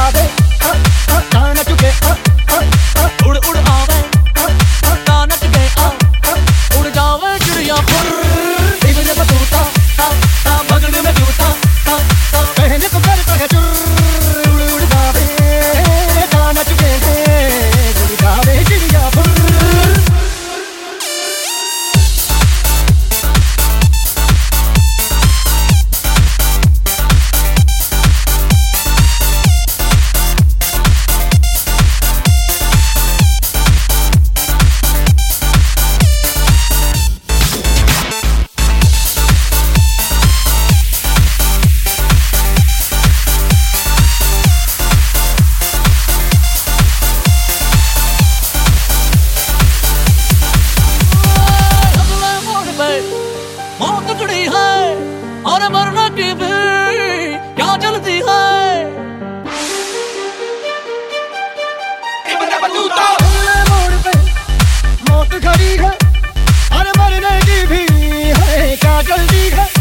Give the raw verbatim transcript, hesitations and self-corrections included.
जावे ना चुके उड़ उड़ आवे ना चुके उड़ जावे चिड़िया फुर इबन बतूता बगल में जूता कहने को करता है चुर उड़ उड़ जावे ना चुके उड़ जावे चिड़िया फुर। मौत खड़ी है और मरने की भी क्या जल्दी है। मोड़ पे मौत खड़ी है और मरने की भी है क्या जल्दी है।